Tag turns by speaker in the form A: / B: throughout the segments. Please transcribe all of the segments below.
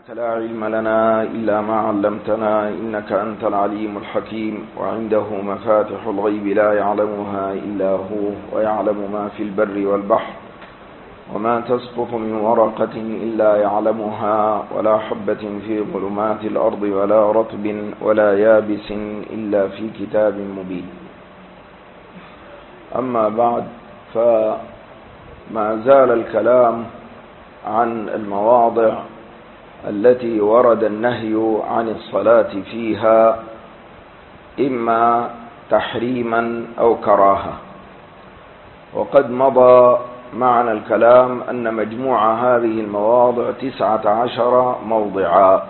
A: لا علم لنا إلا ما علمتنا إنك أنت العليم الحكيم وعنده مفاتح الغيب لا يعلمها إلا هو ويعلم ما في البر والبحر وما تسقط من ورقة إلا يعلمها ولا حبة في ظلمات الأرض ولا رطب ولا يابس إلا في كتاب مبين. أما بعد، فما زال الكلام عن المواضع التي ورد النهي عن الصلاة فيها إما تحريما أو كراهة، وقد مضى معنا الكلام أن مجموع هذه المواضع 19 موضعا.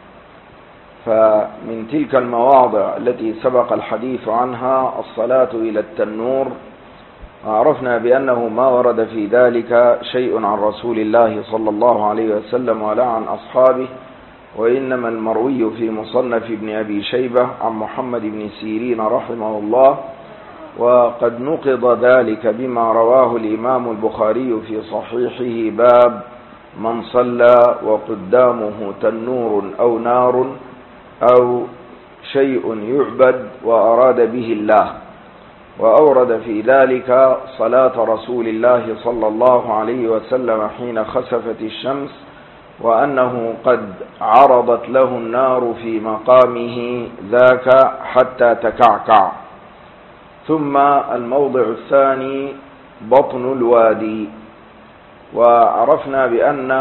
A: فمن تلك المواضع التي سبق الحديث عنها الصلاة إلى التنور، عرفنا بأنه ما ورد في ذلك شيء عن رسول الله صلى الله عليه وسلم ولا عن أصحابه، وإنما المروي في مصنف ابن أبي شيبة عن محمد بن سيرين رحمه الله، وقد نقض ذلك بما رواه الإمام البخاري في صحيحه باب من صلى وقدامه تنور أو نار أو شيء يعبد وأراد به الله، وأورد في ذلك صلاة رسول الله صلى الله عليه وسلم حين خسفت الشمس، وأنه قد عرضت له النار في مقامه ذاك حتى تكعكع. ثم الموضع الثاني بطن الوادي، وعرفنا بأن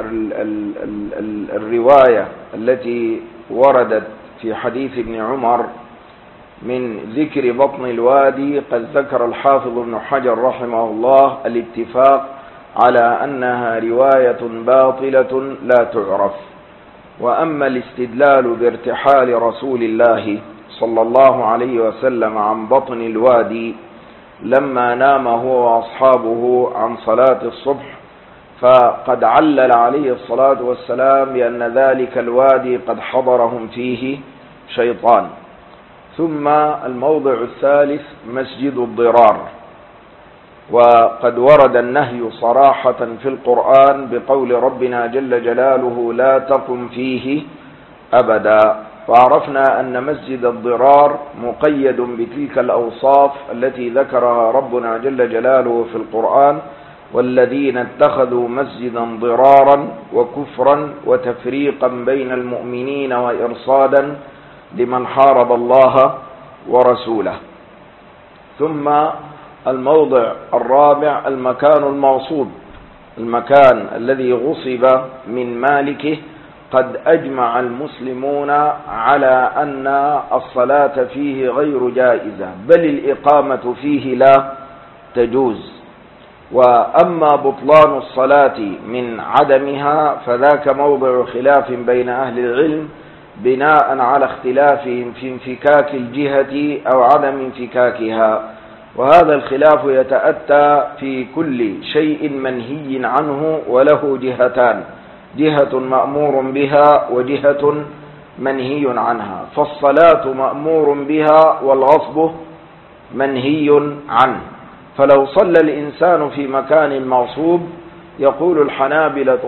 A: الرواية التي وردت في حديث ابن عمر من ذكر بطن الوادي قد ذكر الحافظ ابن حجر رحمه الله الاتفاق على أنها رواية باطلة لا تعرف. وأما الاستدلال بارتحال رسول الله صلى الله عليه وسلم عن بطن الوادي لما نام هو وأصحابه عن صلاة الصبح، فقد علل عليه الصلاة والسلام بأن ذلك الوادي قد حضرهم فيه شيطان. ثم الموضع الثالث مسجد الضرار، وقد ورد النهي صراحة في القرآن بقول ربنا جل جلاله لا تقم فيه أبدا. وعرفنا أن مسجد الضرار مقيد بتلك الأوصاف التي ذكرها ربنا جل جلاله في القرآن: والذين اتخذوا مسجدا ضرارا وكفرا وتفريقا بين المؤمنين وإرصادا لمن حارب الله ورسوله. ثم الموضع الرابع المكان المغصوب، المكان الذي غصب من مالكه، قد أجمع المسلمون على أن الصلاة فيه غير جائزة، بل الإقامة فيه لا تجوز. وأما بطلان الصلاة من عدمها فذاك موضع خلاف بين أهل العلم بناء على اختلافهم في انفكاك الجهة أو عدم انفكاكها، وهذا الخلاف يتأتى في كل شيء منهي عنه وله جهتان: جهة مأمور بها وجهة منهي عنها. فالصلاة مأمور بها والغصب منهي عنه. فلو صلى الإنسان في مكان مغصوب يقول الحنابلة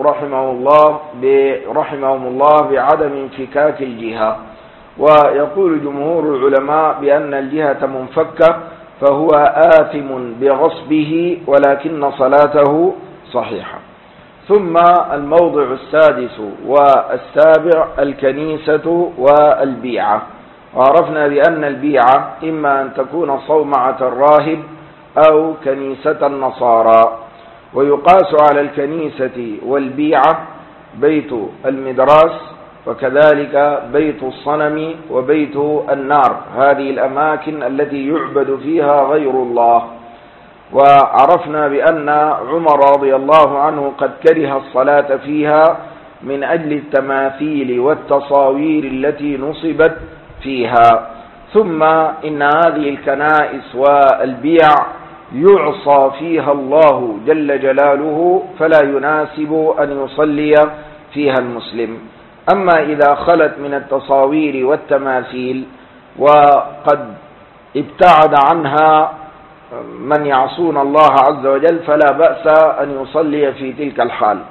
A: رحمهم الله بعدم انفكاك الجهة، ويقول جمهور العلماء بأن الجهة منفكة فهو آثم بغصبه ولكن صلاته صحيحة. ثم الموضع السادس والسابع الكنيسة والبيعة، وعرفنا بأن البيعة إما أن تكون صومعة الراهب أو كنيسة النصارى. ويقاس على الكنيسة والبيعة بيت المدراس، وكذلك بيت الصنم وبيت النار، هذه الأماكن التي يعبد فيها غير الله. وعرفنا بأن عمر رضي الله عنه قد كره الصلاة فيها من أجل التماثيل والتصاوير التي نصبت فيها. ثم إن هذه الكنائس والبيع يعصى فيها الله جل جلاله، فلا يناسب أن يصلي فيها المسلم. أما إذا خلت من التصاوير والتماثيل وقد ابتعد عنها من يعصون الله عز وجل فلا بأس أن يصلي في تلك الحال.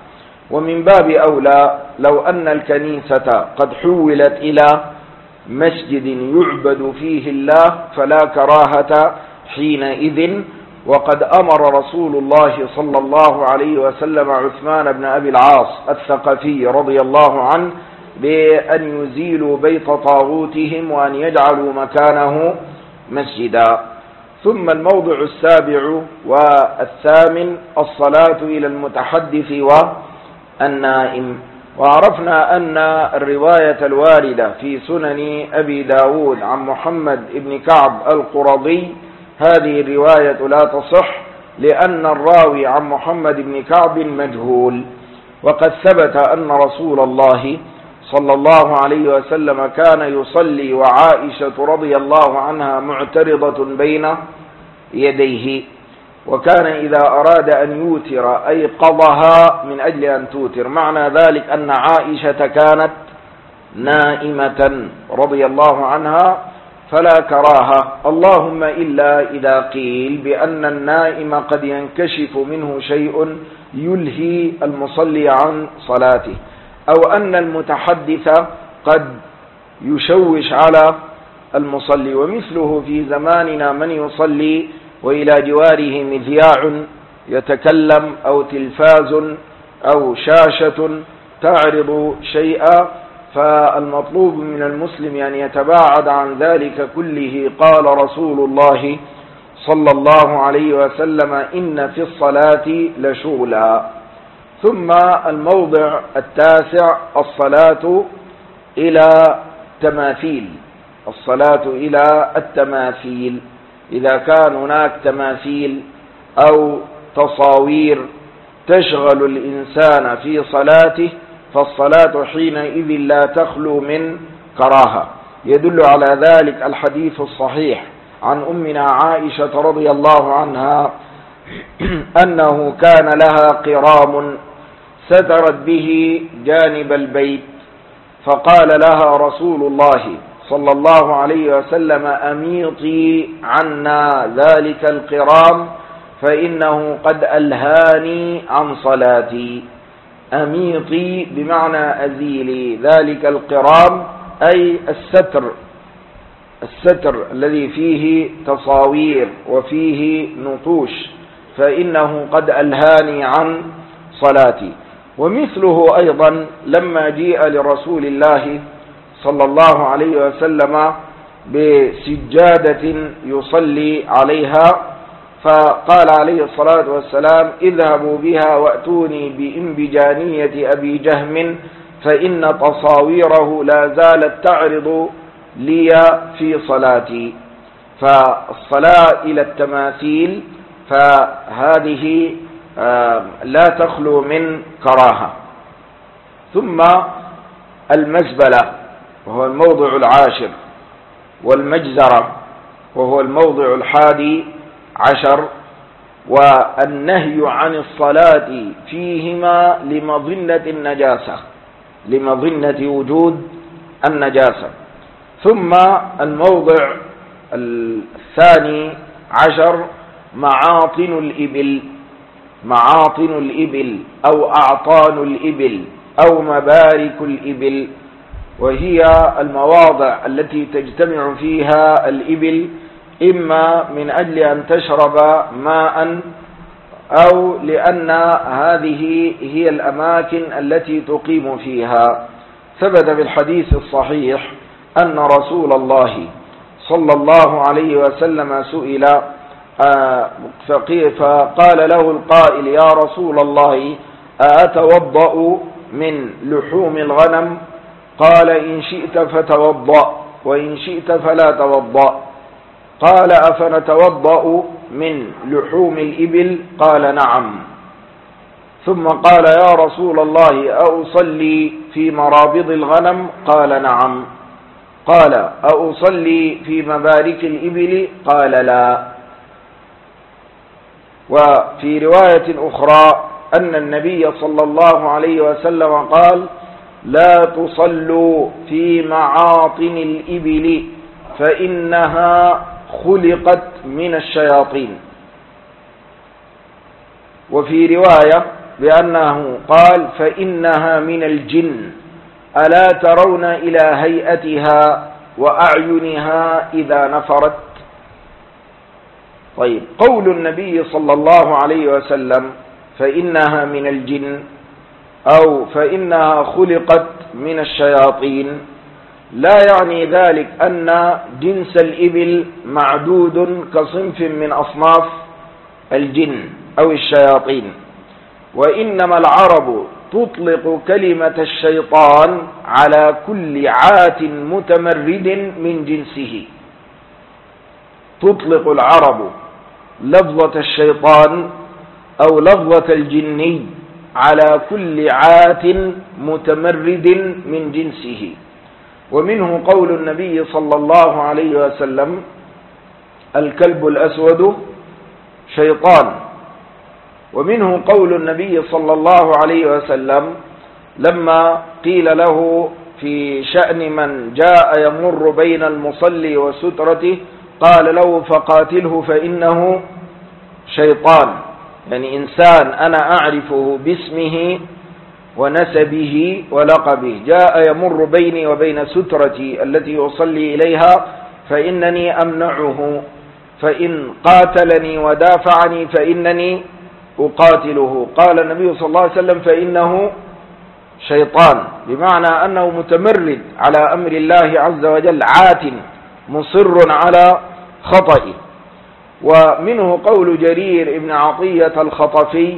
A: ومن باب أولى لو أن الكنيسة قد حولت إلى مسجد يعبد فيه الله فلا كراهة حينئذ. وقد أمر رسول الله صلى الله عليه وسلم عثمان بن أبي العاص الثقفي رضي الله عنه بأن يزيلوا بيت طاغوتهم وأن يجعلوا مكانه مسجدا. ثم الموضع السابع والثامن الصلاة إلى المتحدث والنائم. وعرفنا أن الرواية الواردة في سنن أبي داود عن محمد بن كعب القرظي هذه الرواية لا تصح لأن الراوي عن محمد بن كعب مجهول. وقد ثبت أن رسول الله صلى الله عليه وسلم كان يصلي وعائشة رضي الله عنها معترضة بين يديه، وكان إذا أراد أن يوتر أيقظها من أجل أن توتر. معنى ذلك أن عائشة كانت نائمة رضي الله عنها فلا كراهة، اللهم إلا إذا قيل بأن النائم قد ينكشف منه شيء يلهي المصلي عن صلاته، أو أن المتحدث قد يشوش على المصلي. ومثله في زماننا من يصلي وإلى جواره مذياع يتكلم أو تلفاز أو شاشة تعرض شيئا، فالمطلوب من المسلم أن يتباعد عن ذلك كله. قال رسول الله صلى الله عليه وسلم إن في الصلاة لشغلا. ثم الموضع التاسع الصلاة إلى تماثيل. الصلاة إلى التماثيل، إذا كان هناك تماثيل أو تصاوير تشغل الإنسان في صلاته فالصلاة حينئذ لا تخلو من كراهة. يدل على ذلك الحديث الصحيح عن أمنا عائشة رضي الله عنها أنه كان لها قرام سترت به جانب البيت، فقال لها رسول الله صلى الله عليه وسلم أميطي عنا ذلك القرام فإنه قد ألهاني عن صلاتي. أميطي بمعنى أزيلي ذلك القرام أي الستر الذي فيه تصاوير وفيه نقوش، فإنه قد ألهاني عن صلاتي. ومثله أيضا لما جيء لرسول الله صلى الله عليه وسلم بسجادة يصلي عليها، فقال عليه الصلاة والسلام اذهبوا بها وأتوني بإنبجانية أبي جهم فإن تصاويره لا زالت تعرض لي في صلاتي. فالصلاة إلى التماثيل فهذه لا تخلو من كراهة. ثم المزبلة وهو الموضع العاشر، والمجزرة وهو الموضع 11، والنهي عن الصلاة فيهما لمظنة النجاسة، لمظنة وجود النجاسة. ثم الموضع 12 معاطن الإبل، معاطن الإبل أو أعطان الإبل أو مبارك الإبل، وهي المواضع التي تجتمع فيها الإبل إما من أجل أن تشرب ماء أو لأن هذه هي الأماكن التي تقيم فيها. ثبت في الحديث الصحيح أن رسول الله صلى الله عليه وسلم سئل فقال له القائل يا رسول الله أتوضأ من لحوم الغنم؟ قال إن شئت فتوضأ وإن شئت فلا توضأ. قال أفنتوضأ من لحوم الإبل؟ قال نعم. ثم قال يا رسول الله أصلي في مرابض الغنم؟ قال نعم. قال أصلي في مبارك الإبل؟ قال لا. وفي رواية أخرى أن النبي صلى الله عليه وسلم قال لا تصلوا في معاطن الإبل فإنها خلقت من الشياطين. وفي رواية بأنه قال فإنها من الجن ألا ترون إلى هيئتها وأعينها إذا نفرت. طيب، قول النبي صلى الله عليه وسلم فإنها من الجن أو فإنها خلقت من الشياطين لا يعني ذلك أن جنس الإبل معدود كصنف من أصناف الجن أو الشياطين، وإنما العرب تطلق كلمة الشيطان على كل عات متمرد من جنسه. تطلق العرب لفظة الشيطان أو لفظة الجني على كل عات متمرد من جنسه. ومنه قول النبي صلى الله عليه وسلم الكلب الأسود شيطان. ومنه قول النبي صلى الله عليه وسلم لما قيل له في شأن من جاء يمر بين المصلي وسترته قال له فقاتله فإنه شيطان، يعني إنسان أنا أعرفه باسمه ونسبه ولقبه جاء يمر بيني وبين سترتي التي يصلي إليها فإنني أمنعه، فإن قاتلني ودافعني فإنني أقاتله. قال النبي صلى الله عليه وسلم فإنه شيطان، بمعنى أنه متمرد على أمر الله عز وجل، عات مصر على خطئه. ومنه قول جرير ابن عطية الخطفي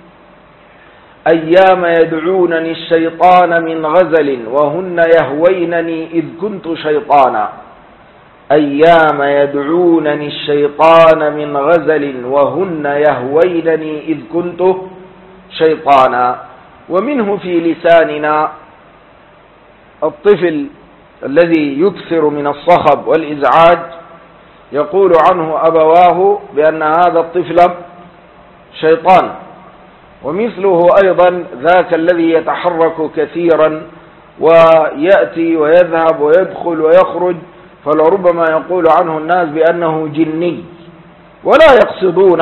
A: أيام يدعونني الشيطان من غزل وهن يهوينني إذ كنت شيطانا. أيام يدعونني الشيطان من غزل وهن يهوينني إذ كنت شيطانا. ومنه في لساننا الطفل الذي يكثر من الصخب والإزعاج يقول عنه أبواه بأن هذا الطفل شيطان. ومثله أيضا ذاك الذي يتحرك كثيرا ويأتي ويذهب ويدخل ويخرج، فلربما يقول عنه الناس بأنه جني، ولا يقصدون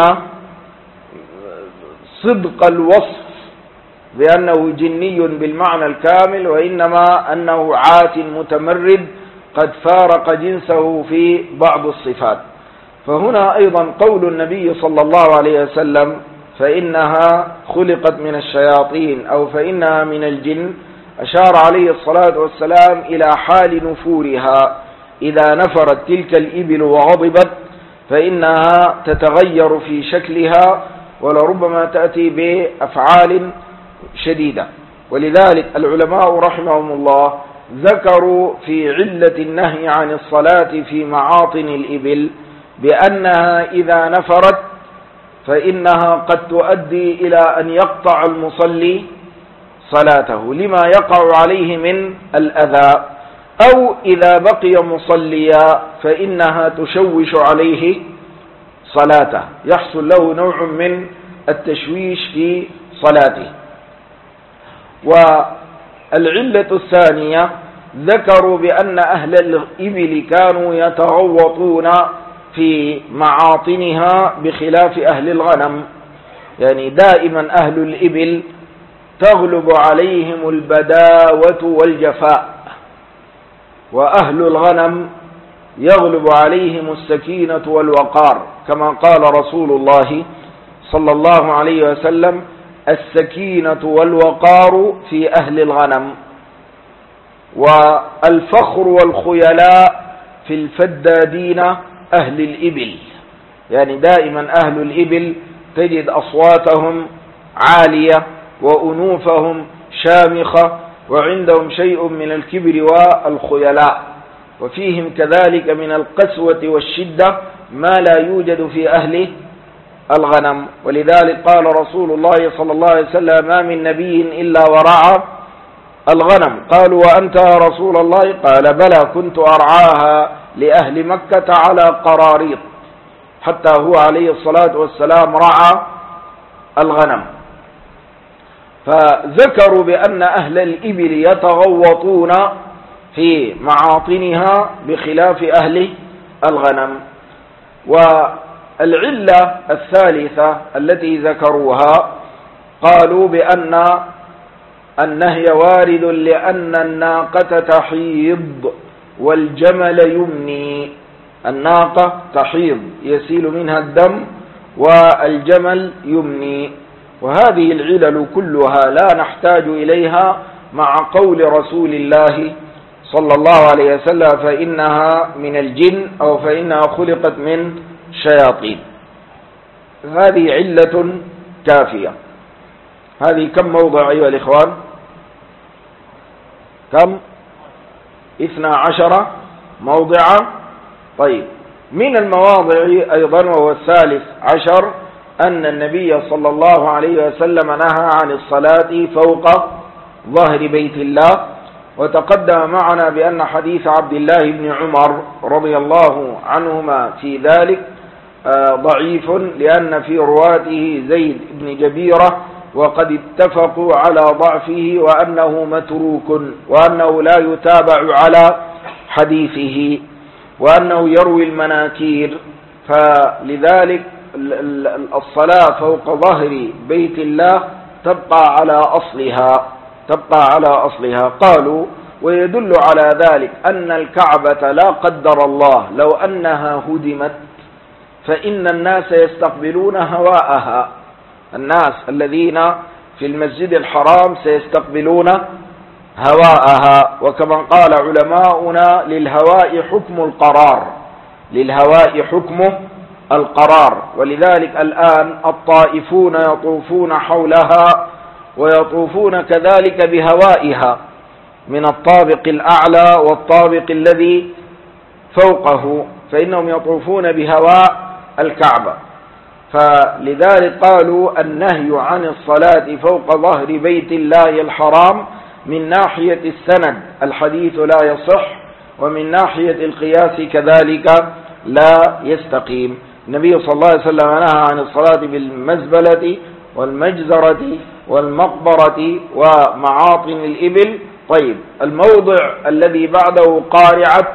A: صدق الوصف بأنه جني بالمعنى الكامل، وإنما أنه عات متمرد قد فارق جنسه في بعض الصفات. فهنا أيضا قول النبي صلى الله عليه وسلم فإنها خلقت من الشياطين أو فإنها من الجن أشار عليه الصلاة والسلام إلى حال نفورها. إذا نفرت تلك الإبل وغضبت فإنها تتغير في شكلها ولربما تأتي بأفعال شديدة. ولذلك العلماء رحمهم الله ذكروا في علة النهي عن الصلاة في معاطن الإبل بأنها إذا نفرت فإنها قد تؤدي إلى أن يقطع المصلي صلاته لما يقع عليه من الأذى، أو إذا بقي مصليا فإنها تشوش عليه صلاته، يحصل له نوع من التشويش في صلاته. والعلة الثانية ذكروا بأن أهل الإبل كانوا يتغوطون في معاطنها بخلاف أهل الغنم، يعني دائما أهل الإبل تغلب عليهم البداوة والجفاء، وأهل الغنم يغلب عليهم السكينة والوقار، كما قال رسول الله صلى الله عليه وسلم السكينة والوقار في أهل الغنم. والفخر والخيلاء في الفدادين أهل الإبل، يعني دائما أهل الإبل تجد أصواتهم عالية وأنوفهم شامخة وعندهم شيء من الكبر والخيلاء، وفيهم كذلك من القسوة والشدة ما لا يوجد في أهل الغنم. ولذلك قال رسول الله صلى الله عليه وسلم ما من نبي إلا ورعى الغنم. قالوا وأنت يا رسول الله؟ قال بلى كنت أرعاها لأهل مكة على قراريط، حتى هو عليه الصلاة والسلام رعى الغنم. فذكروا بأن أهل الإبل يتغوطون في معاطنها بخلاف أهل الغنم. والعلة الثالثة التي ذكروها قالوا بأن النهي وارد لأن الناقة تحيض والجمل يمني. الناقة تحيض يسيل منها الدم، والجمل يمني. وهذه العلل كلها لا نحتاج إليها مع قول رسول الله صلى الله عليه وسلم فإنها من الجن أو فإنها خلقت من شياطين. هذه علة كافية. هذه كم موضع أيها الإخوان؟ كم؟ 12 موضعا. طيب، من المواضع أيضا وهو 13 أن النبي صلى الله عليه وسلم نهى عن الصلاة فوق ظهر بيت الله. وتقدم معنا بأن حديث عبد الله بن عمر رضي الله عنهما في ذلك ضعيف، لأن في رواته زيد بن جبيرة، وقد اتفقوا على ضعفه وأنه متروك، وأنه لا يتابع على حديثه، وأنه يروي المناكير. فلذلك الصلاة فوق ظهر بيت الله تبقى على أصلها. قالوا ويدل على ذلك أن الكعبة لا قدر الله لو أنها هدمت فإن الناس يستقبلون هواءها. الناس الذين في المسجد الحرام سيستقبلون هواءها. وكما قال علماؤنا للهواء حكم القرار. ولذلك الآن الطائفون يطوفون حولها ويطوفون كذلك بهوائها من الطابق الأعلى والطابق الذي فوقه، فإنهم يطوفون بهواء الكعبة. فلذلك قالوا النهي عن الصلاة فوق ظهر بيت الله الحرام من ناحية السند الحديث لا يصح، ومن ناحية القياس كذلك لا يستقيم. النبي صلى الله عليه وسلم نهى عن الصلاة بالمزبلة والمجزرة والمقبرة ومعاطن الإبل. طيب، الموضع الذي بعده قارعة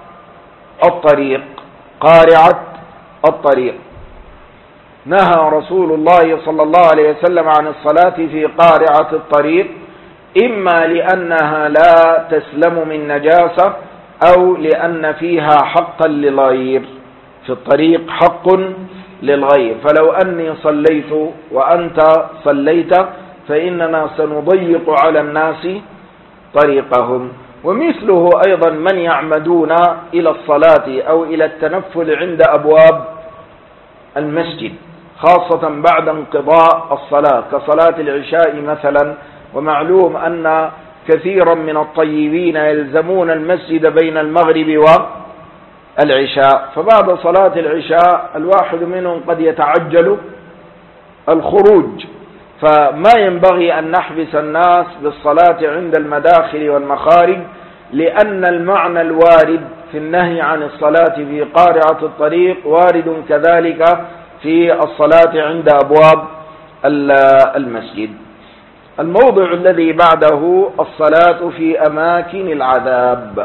A: الطريق. نهى رسول الله صلى الله عليه وسلم عن الصلاة في قارعة الطريق، إما لأنها لا تسلم من نجاسة، أو لأن فيها حقا للغير. في الطريق حق للغير، فلو أني صليت وأنت صليت فإننا سنضيق على الناس طريقهم. ومثله أيضا من يعمدون إلى الصلاة أو إلى التنفل عند أبواب المسجد، خاصة بعد انقضاء الصلاة كصلاة العشاء مثلا. ومعلوم أن كثيرا من الطيبين يلزمون المسجد بين المغرب والعشاء، فبعد صلاة العشاء الواحد منهم قد يتعجل الخروج، فما ينبغي أن نحبس الناس بالصلاة عند المداخل والمخارج، لأن المعنى الوارد في النهي عن الصلاة في قارعة الطريق وارد كذلك في الصلاة عند أبواب المسجد. الموضع الذي بعده الصلاة في أماكن العذاب.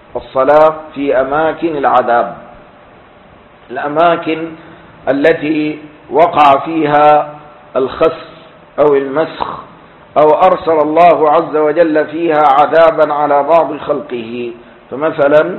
A: الأماكن التي وقع فيها الخسف أو المسخ، أو أرسل الله عز وجل فيها عذابا على بعض خلقه. فمثلا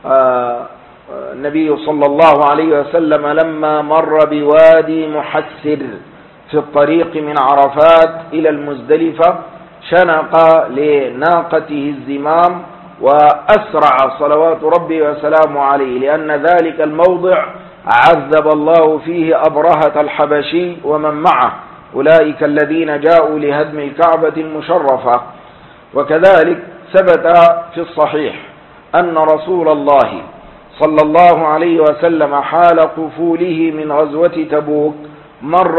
A: النبي صلى الله عليه وسلم لما مر بوادي محسر في الطريق من عرفات إلى المزدلفة شنق لناقته الزمام وأسرع صلوات ربي وسلامه عليه، لأن ذلك الموضع عذب الله فيه أبرهة الحبشي ومن معه، أولئك الذين جاءوا لهدم الكعبة المشرفة. وكذلك ثبت في الصحيح أن رسول الله صلى الله عليه وسلم حال قفوله من غزوة تبوك مر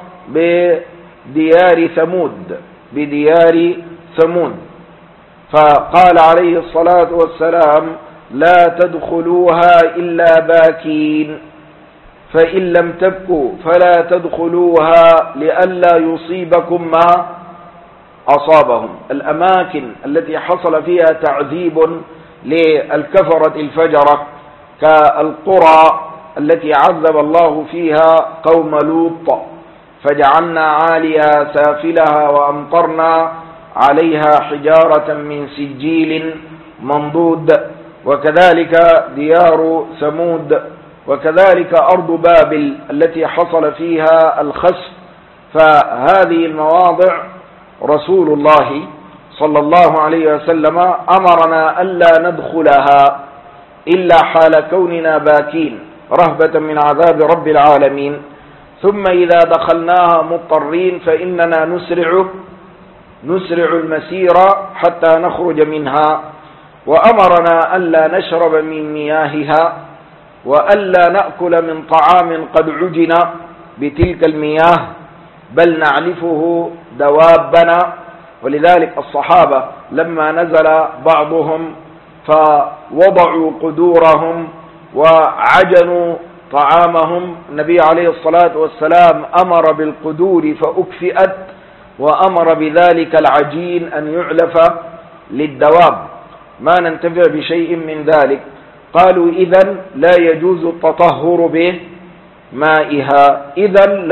A: بديار ثمود، فقال عليه الصلاة والسلام لا تدخلوها إلا باكين، فإن لم تبكوا فلا تدخلوها لئلا يصيبكم ما أصابهم. الأماكن التي حصل فيها تعذيب للكفرة الفجرة كالقرى التي عذب الله فيها قوم لوط، فجعلنا عاليها سافلها وأمطرنا عليها حجارة من سجيل منضود، وكذلك ديار ثمود، وكذلك أرض بابل التي حصل فيها الخسف. فهذه المواضع رسول الله صلى الله عليه وسلم أمرنا ألا ندخلها إلا حال كوننا باكين رهبة من عذاب رب العالمين، ثم إذا دخلناها مضطرين فإننا نسرع المسير حتى نخرج منها. وأمرنا ألا نشرب من مياهها وألا نأكل من طعام قد عجن بتلك المياه، بل نعلفه دوابنا. ولذلك الصحابة لما نزل بعضهم فوضعوا قدورهم وعجنوا طعامهم، النبي عليه الصلاة والسلام أمر بالقدور فأكفئت، وأمر بذلك العجين أن يعلف للدواب، ما ننتفع بشيء من ذلك. قالوا إذن لا يجوز التطهر بمائها، إذن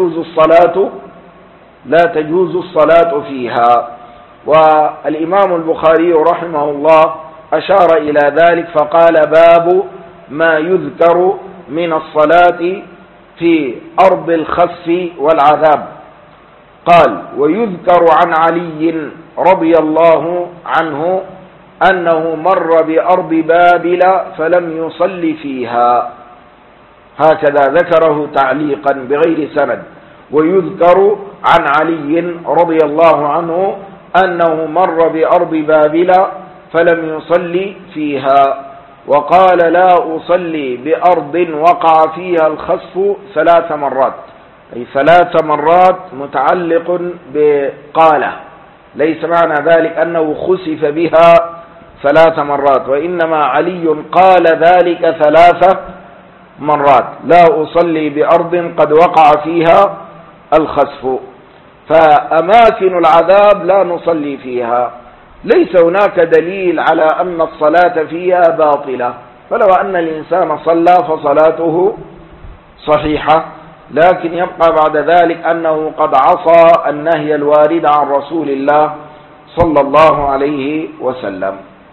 A: لا تجوز الصلاة فيها. والإمام البخاري رحمه الله أشار إلى ذلك فقال: باب ما يذكر من الصلاة في أرض الخسف والعذاب. قال: ويذكر عن علي رضي الله عنه أنه مر بأرض بابل فلم يصل فيها، هكذا ذكره تعليقا بغير سند. ويذكر عن علي رضي الله عنه أنه مر بأرض بابل فلم يصل فيها، وقال: لا أصلي بأرض وقع فيها الخسف 3 مرات، أي 3 مرات متعلق بقالة، ليس معنى ذلك أنه خسف بها 3 مرات، وإنما علي قال ذلك 3 مرات: لا أصلي بأرض قد وقع فيها الخسف. فأماكن العذاب لا نصلي فيها، ليس هناك دليل على أن الصلاة فيها باطلة، فلو أن الإنسان صلى فصلاته صحيحة، لكن يبقى بعد ذلك أنه قد عصى النهي الوارد عن رسول الله صلى الله عليه وسلم.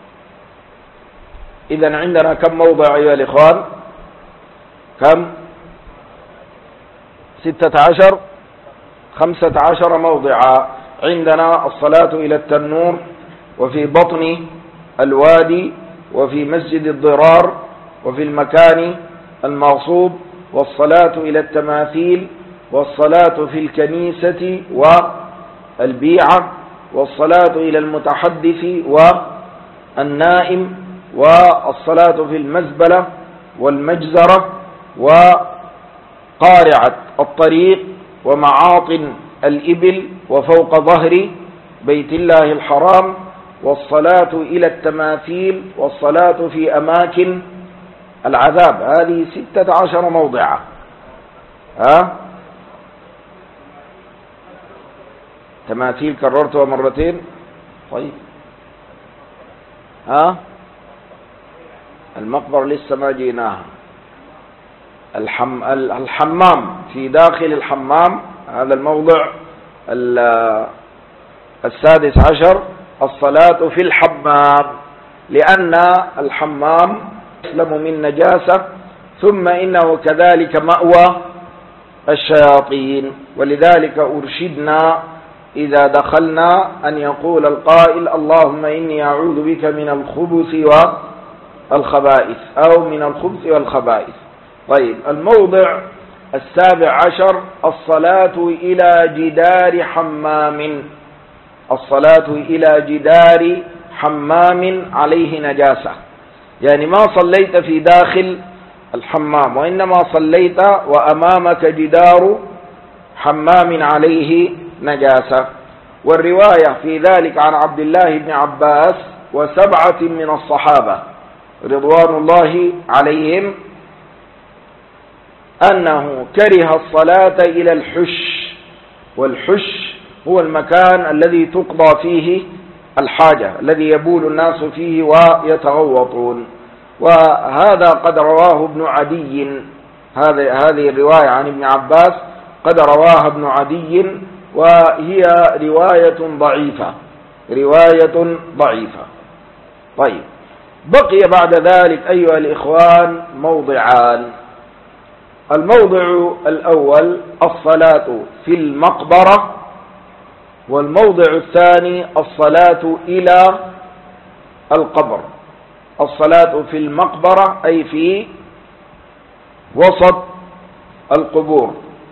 A: إذن عندنا كم موضع أيها الإخوان؟ كم؟ 16 15 موضعا. عندنا الصلاة إلى التنور، وفي بطن الوادي، وفي مسجد الضرار، وفي المكان المغصوب، والصلاة إلى التماثيل، والصلاة في الكنيسة والبيعة، والصلاة إلى المتحدث والنائم، والصلاة في المزبلة والمجزرة وقارعة الطريق ومعاطن الإبل وفوق ظهر بيت الله الحرام، والصلاة إلى التماثيل، والصلاة في أماكن العذاب. هذه 16 موضعا. تماثيل كررتها مرتين. طيب المقبرة لسه ما جيناها. الحمام، في داخل الحمام، هذا الموضع 16. الصلاة في الحمام، لأن الحمام يسلم من نجاسة، ثم إنه كذلك مأوى الشياطين، ولذلك أرشدنا إذا دخلنا أن يقول القائل: اللهم إني أعوذ بك من الخبث والخبائث، أو من الخبث والخبائث. طيب، الموضع 17: الصلاة إلى جدار حمام. الصلاة إلى جدار حمام عليه نجاسة، يعني ما صليت في داخل الحمام، وإنما صليت وأمامك جدار حمام عليه نجاسة. والرواية في ذلك عن عبد الله بن عباس و7 من الصحابة رضوان الله عليهم أنه كره الصلاة إلى الحش، والحش هو المكان الذي تقضى فيه الحاجة، الذي يبول الناس فيه ويتغوطون. وهذا قد رواه ابن عدي، هذه الرواية عن ابن عباس قد رواها ابن عدي وهي رواية ضعيفة. طيب، بقي بعد ذلك أيها الإخوان موضعان. الموضع الأول الصلاة في المقبرة، والموضع الثاني الصلاة إلى القبر. الصلاة في المقبرة أي في وسط القبور،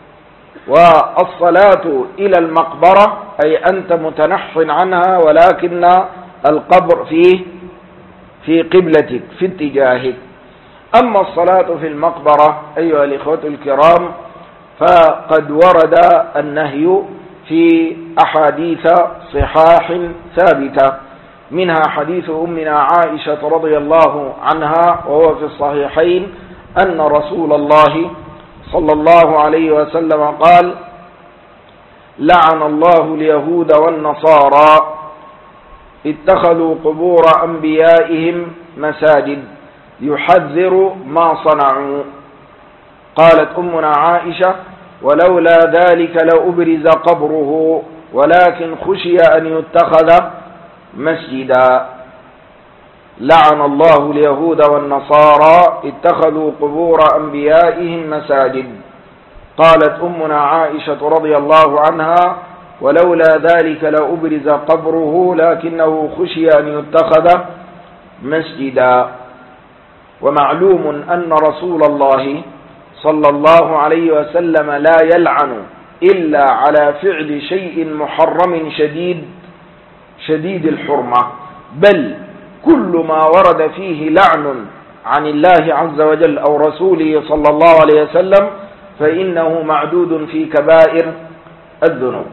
A: والصلاة إلى المقبرة أي أنت متنح عنها ولكن القبر في قبلتك في اتجاهك. أما الصلاة في المقبرة أيها الإخوة الكرام فقد ورد النهي في أحاديث صحاح ثابتة، منها حديث أمنا عائشة رضي الله عنها وهو في الصحيحين أن رسول الله صلى الله عليه وسلم قال: لعن الله اليهود والنصارى اتخذوا قبور أنبيائهم مساجد يحذر ما صنعوا. قالت أمنا عائشة: ولولا ذلك لأبرز قبره ولكن خشي أن يتخذ مسجدا. لعن الله اليهود والنصارى اتخذوا قبور أنبيائهم مساجد. قالت أمنا عائشة رضي الله عنها: ولولا ذلك لأبرز قبره لكنه خشي أن يتخذ مسجدا. ومعلوم أن رسول الله صلى الله عليه وسلم لا يلعن إلا على فعل شيء محرم شديد الحرمة، بل كل ما ورد فيه لعن عن الله عز وجل أو رسوله صلى الله عليه وسلم فإنه معدود في كبائر الذنوب.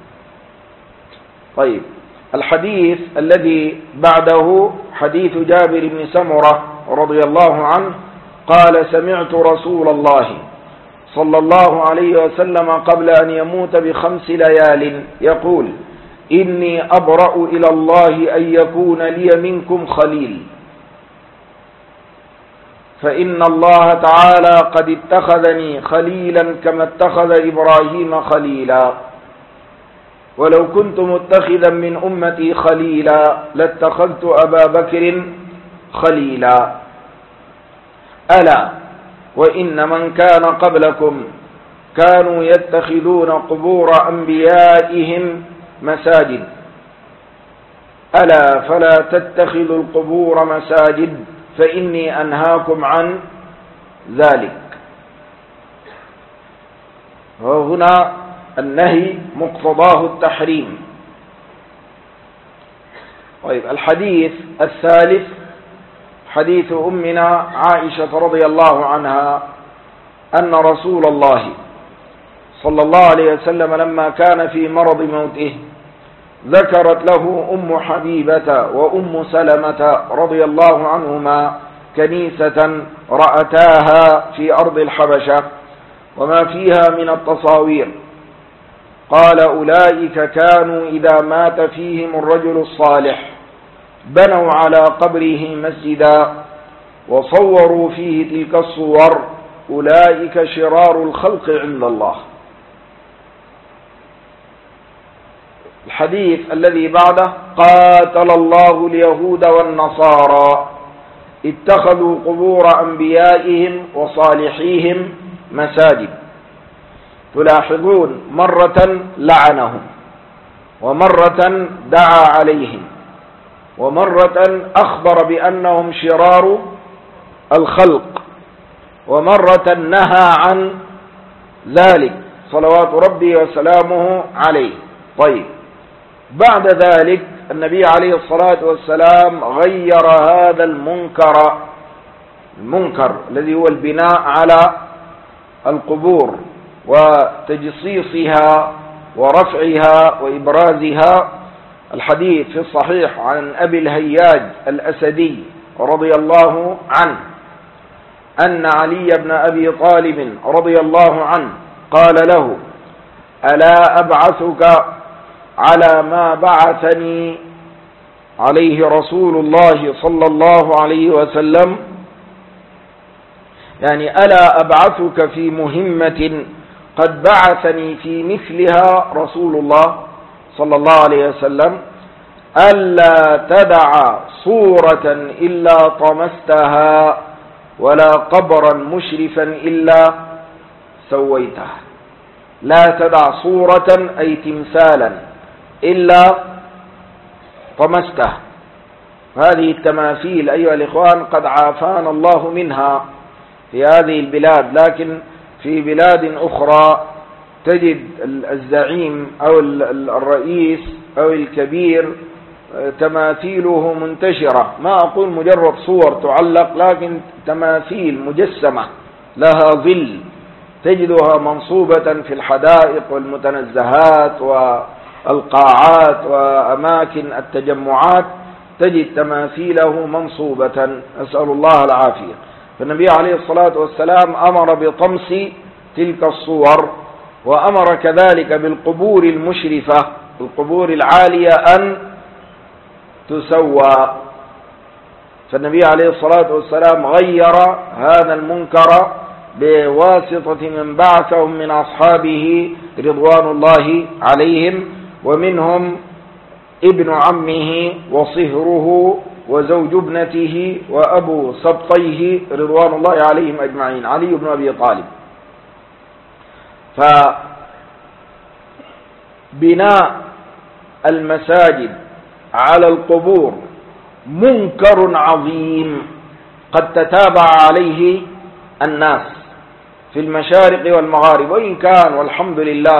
A: طيب، الحديث الذي بعده حديث جابر بن سمرة رضي الله عنه قال: سمعت رسول الله صلى الله عليه وسلم قبل أن يموت ب5 ليال يقول: إني أبرأ إلى الله أن يكون لي منكم خليل، فإن الله تعالى قد اتخذني خليلا كما اتخذ إبراهيم خليلا، ولو كنت متخذا من أمتي خليلا لاتخذت أبا بكر خليلا. ألا وإن من كان قبلكم كانوا يتخذون قبور أنبيائهم مساجد، ألا فلا تتخذوا القبور مساجد فإني أنهاكم عن ذلك. وهنا النهي مقتضاه التحريم. طيب، الحديث الثالث حديث أمنا عائشة رضي الله عنها أن رسول الله صلى الله عليه وسلم لما كان في مرض موته ذكرت له أم حبيبة وأم سلمة رضي الله عنهما كنيسة رأتاها في أرض الحبشة وما فيها من التصاوير. قال: أولئك كانوا إذا مات فيهم الرجل الصالح بنوا على قبره مسجدا وصوروا فيه تلك الصور، أولئك شرار الخلق عند الله. الحديث الذي بعده: قاتل الله اليهود والنصارى اتخذوا قبور أنبيائهم وصالحيهم مساجد. تلاحظون مرة لعنهم، ومرة دعا عليهم، ومرة أخبر بأنهم شرار الخلق، ومرة نهى عن ذلك صلوات ربي وسلامه عليه. طيب، بعد ذلك النبي عليه الصلاة والسلام غير هذا المنكر الذي هو البناء على القبور وتجصيصها ورفعها وإبرازها. الحديث في الصحيح عن أبي الهياج الأسدي رضي الله عنه أن علي بن أبي طالب رضي الله عنه قال له: ألا أبعثك على ما بعثني عليه رسول الله صلى الله عليه وسلم؟ يعني ألا أبعثك في مهمة قد بعثني في مثلها رسول الله صلى الله عليه وسلم ألا تدع صورة إلا طمستها ولا قبرا مشرفا إلا سويته. لا تدع صورة أي تمثالا إلا طمسته. هذه التماثيل أيها الإخوان قد عافانا الله منها في هذه البلاد، لكن في بلاد أخرى تجد الزعيم أو الرئيس أو الكبير تماثيله منتشرة، ما أقول مجرد صور تعلق، لكن تماثيل مجسمة لها ظل، تجدها منصوبة في الحدائق والمتنزهات والقاعات وأماكن التجمعات، تجد تماثيله منصوبة، أسأل الله العافية. فالنبي عليه الصلاة والسلام أمر بطمس تلك الصور، وأمر كذلك بالقبور المشرفة، القبور العالية أن تسوى. فالنبي عليه الصلاة والسلام غير هذا المنكر بواسطة من بعثهم من أصحابه رضوان الله عليهم، ومنهم ابن عمه وصهره وزوج ابنته وأبو سبطيه رضوان الله عليهم أجمعين، علي بن أبي طالب. فبناء المساجد على القبور منكر عظيم قد تتابع عليه الناس في المشارق والمغارب، وإن كان والحمد لله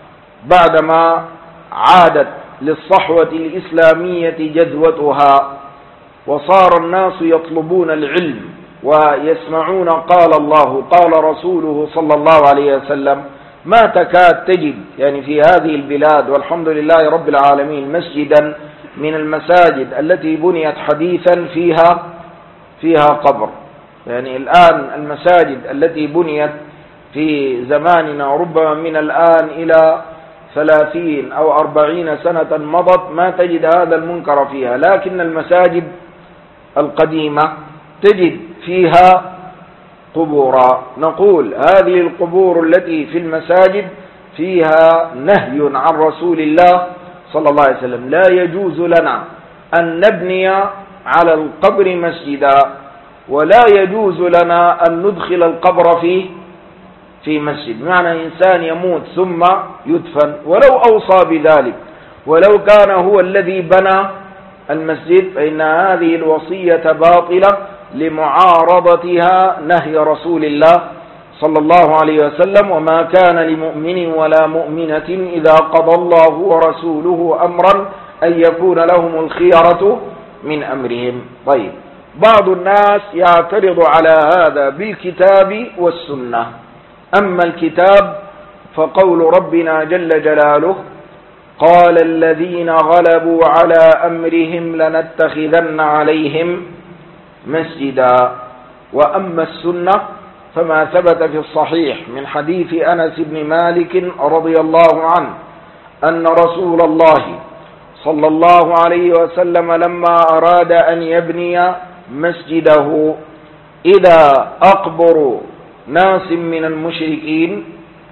A: بعدما عادت للصحوة الإسلامية جذوتها وصار الناس يطلبون العلم ويسمعون قال الله قال رسوله صلى الله عليه وسلم، ما تكاد تجد يعني في هذه البلاد والحمد لله رب العالمين مسجدا من المساجد التي بنيت حديثا فيها قبر. يعني الآن المساجد التي بنيت في زماننا ربما من الآن إلى 30 أو 40 سنة مضت ما تجد هذا المنكر فيها، لكن المساجد القديمة تجد فيها قبورا. نقول هذه القبور التي في المساجد فيها نهي عن رسول الله صلى الله عليه وسلم، لا يجوز لنا أن نبني على القبر مسجدا، ولا يجوز لنا أن ندخل القبر في مسجد. معنى إنسان يموت ثم يدفن ولو أوصى بذلك، ولو كان هو الذي بنى المسجد، فإن هذه الوصية باطلة لمعارضتها نهي رسول الله صلى الله عليه وسلم: وما كان لمؤمن ولا مؤمنة إذا قضى الله ورسوله أمرا أن يكون لهم الخيرة من أمرهم. طيب، بعض الناس يعترض على هذا بالكتاب والسنة. أما الكتاب فقول ربنا جل جلاله: قال الذين غلبوا على أمرهم لنتخذن عليهم مسجدا. وأما السنة فما ثبت في الصحيح من حديث أنس بن مالك رضي الله عنه أن رسول الله صلى الله عليه وسلم لما أراد أن يبني مسجده إذا أقبر ناس من المشركين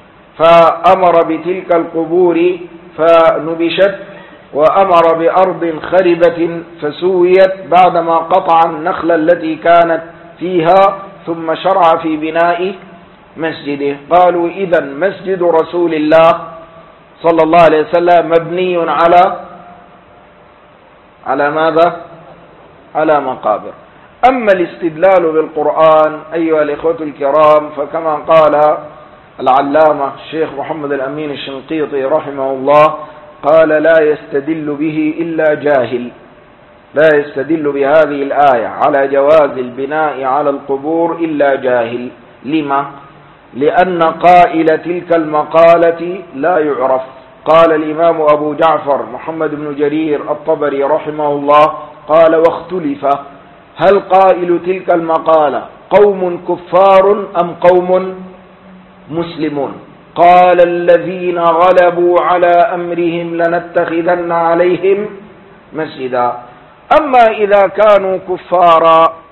A: فأمر بتلك القبور فنبشت، وأمر بأرض خربة فسويت بعدما قطع النخلة التي كانت فيها، ثم شرع في بناء مسجده. قالوا إذن مسجد رسول الله صلى الله عليه وسلم مبني على ماذا؟ على مقابر. أما الاستدلال بالقرآن أيها الإخوة الكرام، فكما قال العلامة الشيخ محمد الأمين الشنقيطي رحمه الله، قال: لا يستدل به إلا جاهل. لا يستدل بهذه الآية على جواز البناء على القبور إلا جاهل. لما؟ لأن قائل تلك المقالة لا يعرف. قال الإمام أبو جعفر محمد بن جرير الطبري رحمه الله قال: واختلف هل قائل تلك المقالة قوم كفار أم قوم مسلمون؟ قال: الذين غلبوا على أمرهم لنتخذن عليهم مسجدا. أما إذا كانوا كفارا